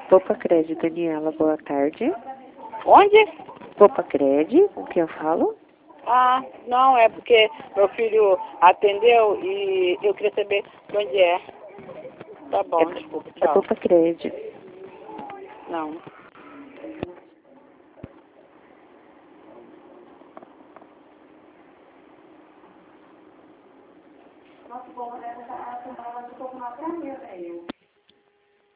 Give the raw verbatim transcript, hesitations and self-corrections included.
Popa Cred, Daniela, boa tarde. Onde? Popa Cred, com quem eu falo? Ah, não, é porque meu filho atendeu e eu queria saber onde é. Tá bom, É, desculpa, é tchau. Popa Cred. Não. Nossa, bom, né? Essa semana vai um pouco mais pra mim, velho.